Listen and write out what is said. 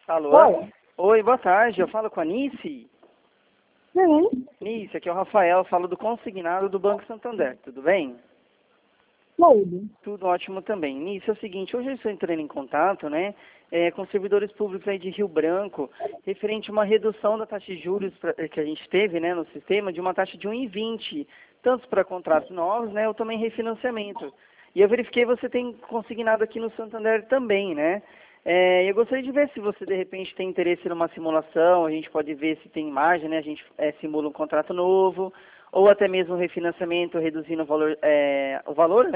Alô? Oi. Oi, boa tarde. Eu falo com a Nice. Sim. Nice, aqui é o Rafael, falo do consignado do Banco Santander. Tudo bem? Tudo. Tudo ótimo também. Nice, é o seguinte, hoje eu estou entrando em contato, né, com servidores públicos aí de Rio Branco, referente a uma redução da taxa de juros que a gente teve, né, no sistema, de uma taxa de 1,20, tanto para contratos novos, né, ou também refinanciamento. E eu verifiquei que você tem consignado aqui no Santander também, né? Eu gostaria de ver se você, de repente, tem interesse numa simulação, a gente pode ver se tem margem, né? A gente simula um contrato novo, ou até mesmo um refinanciamento, reduzindo o valor, né?